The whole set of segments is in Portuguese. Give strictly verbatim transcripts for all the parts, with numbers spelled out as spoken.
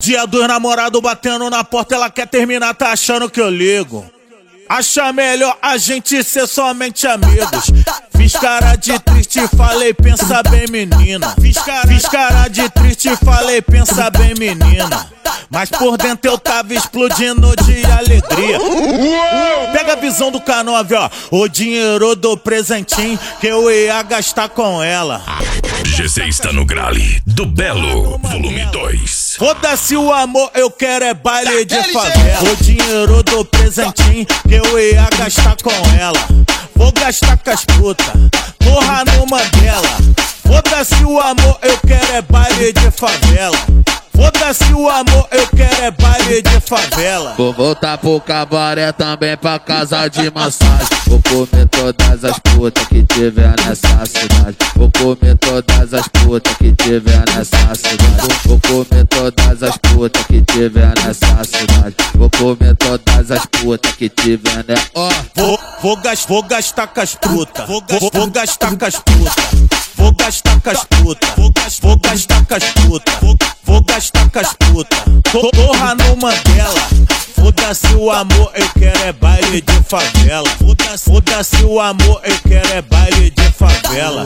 Dia dos namorados batendo na porta, ela quer terminar, tá achando que eu ligo. Acha melhor a gente ser somente amigos. Fiz cara de triste, falei, pensa bem, menina. Fiz cara, Fiz cara de triste, falei, pensa bem, menina. Mas por dentro eu tava explodindo de alegria. Pega a visão do K nove, ó. O dinheiro do presentinho que eu ia gastar com ela. G C está no grale do Belo, volume dois. Foda-se o amor, eu quero é baile de favela. O dinheiro do presentinho que eu ia gastar com ela. Vou gastar com as putas, porra numa dela. Foda-se o amor, eu quero é baile de favela. Foda-se o amor, eu quero é baile de favela. Vou voltar pro cabaré também pra casa de massagem. Vou comer todas as putas que tiver nessa cidade. Vou comer todas as putas que tiver nessa cidade. Vou comer todas as putas que tiver nessa cidade. Vou comer todas as putas que tiver nessa. Ó, vou, vou, gas, vou gastar com as putas. Vou, vou, vou gastar com as putas. Vou gastar com as putas. Vou, vou gastar com as putas. Vou, vou gastar com as putas. Porra numa dela. Foda-se o amor, eu quero é baile de favela. Foda-se, foda-se o amor, eu quero é baile de favela.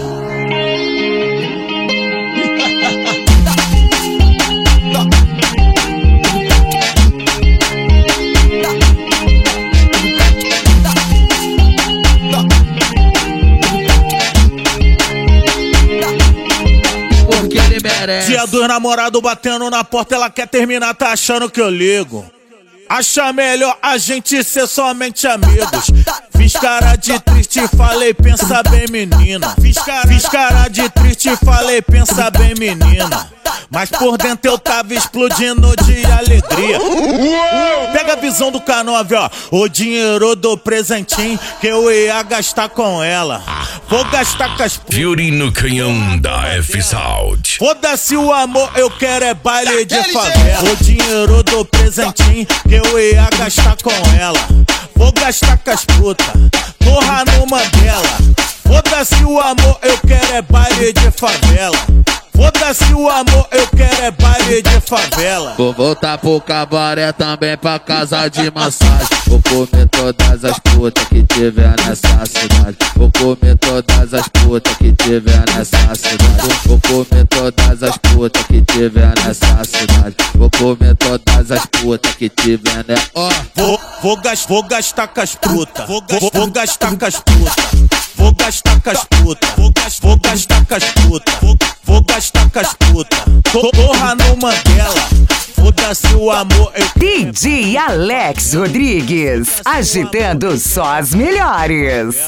porque ele merece. Dia dos namorados batendo na porta, ela quer terminar, tá achando que eu ligo. Acha melhor a gente ser somente amigos. Fiz cara de triste, falei, pensa bem, menina. Fiz cara, Fiz cara de triste, falei, pensa bem, menina. Mas por dentro eu tava explodindo de alegria. Pega a visão do K nove, ó. O dinheiro do presentinho que eu ia gastar com ela. Vou gastar com as putas. Fury no canhão da F-Sound. Foda-se o amor, eu quero é baile de favela. O dinheiro do presentinho que eu ia gastar com ela. Vou gastar com as putas, porra numa dela. Foda-se o amor, eu quero é baile de favela. Foda-se o amor, eu quero é baile de favela. Vou voltar pro cabaré também pra casa de massagem. Vou comer todas as putas que tiver nessa cidade. Vou comer todas as putas que tiver nessa cidade. Vou comer todas as putas que tiver nessa cidade. Vou comer todas as putas que tiver nessa. Ó, vou, vou, gas, vou gastar com as putas. Vou, vou, vou gastar com as putas. Vou gastar com as putas. Vou, vou gastar com as putas. Vou, vou gastar com as putas. Porra numa dela. Foda-se o amor, eu... D J Alex Rodrigues, agitando só as melhores.